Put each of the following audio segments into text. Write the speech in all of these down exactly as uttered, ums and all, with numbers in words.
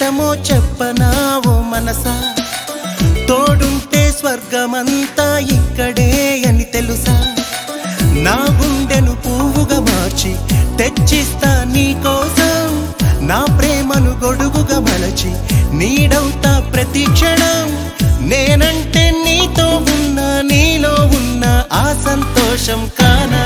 ఇష్టమో చెప్పనా ఓ మనసా, తోడుంటే స్వర్గమంతా ఇక్కడే అని తెలుసా. నా గుండెను పువ్వుగా మార్చి తెచ్చిస్తా నీ కోసం, నా ప్రేమను గొడుగుగా మలచి నీడవుతా ప్రతి క్షణం. నేనంటే నీతో ఉన్నా, నీలో ఉన్న ఆ సంతోషం కానా.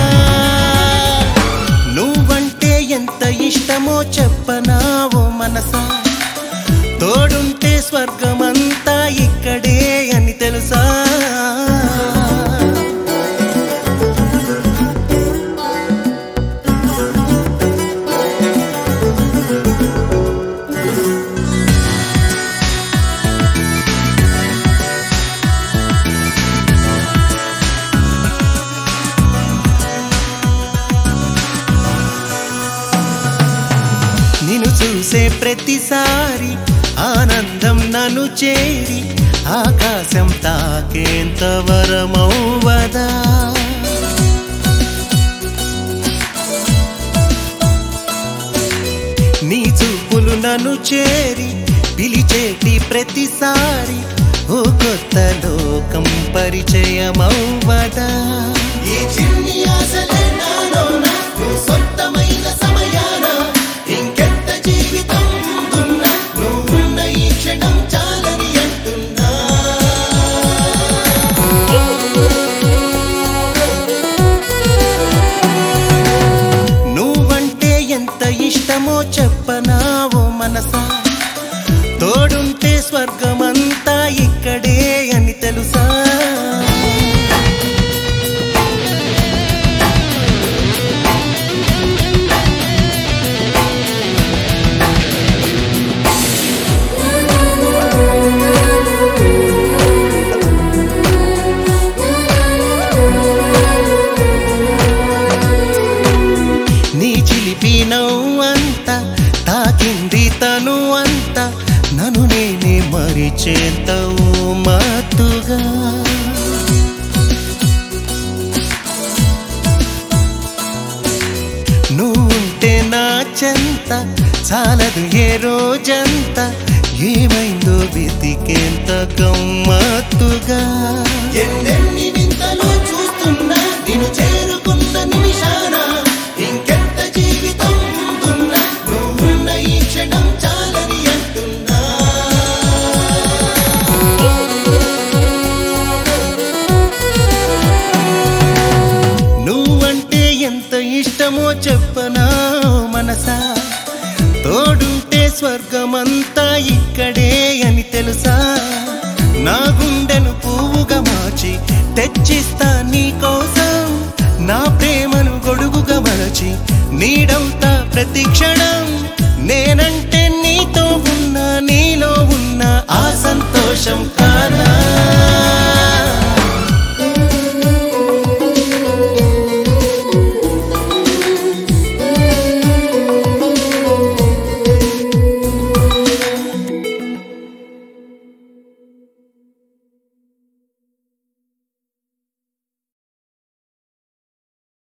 నువ్వంటే ఎంత ఇష్టమో చెప్పనా ఓ మనసా, తోడుంటే స్వర్గమంతా ఇక్కడే అని తెలుసా. నిన్ను చూసే ప్రతిసారి ఆనందం నన్ను చేరి ఆకాశం తాకేంత వరమౌవదా. నీ చూపులు నన్ను చేరి పిలిచేటి ప్రతిసారి ఓ కొత్త లోకం పరిచయమౌవదా. ఈ చిన్ని ఆశలే నాలోన సొంతమైన సమయాన ఇంకెంత జీవితం ఉన్నా, నువ్వున్న ఈ క్షణం చాలని అంటున్నా. నువ్వంటే ఎంత ఇష్టమో చెప్పనా ఓ మనసా, తోడుంటే స్వర్గమంతా ఇక్కడే అని తెలుసా. నీ చిలిపి నవ్వంతా తాకింది తను అంతా, నన్ను నేనే మరిచేంత మత్తుగా. నువ్వుంటే నా చెంత చాలదు ఏ రోజంతా, ఏమైందో వెతికేంత గమ్మత్తుగా. ఎన్నెన్ని వింతలు చూస్తున్నా నిన్ను చేరుకున్న నిమిషాన ఇంకెంత జీవితం ఉన్నా, నువ్వున్న ఈ క్షణం చాలని అంటున్నా. నువ్వంటే ఎంత ఇష్టమో చెప్పనా మనసా, తోడుంటే స్వర్గమంతా ఇక్కడే అని తెలుసా. నా గుండెను పువ్వుగా మార్చి తెచ్చిస్తా నీ కోసం, నా ప్రేమను గొడుగుగా మలచి నీడవుతా ప్రతి క్షణం. నేనంటే నీతో ఉన్నా, నీలో ఉన్న ఆ సంతోషం కానా.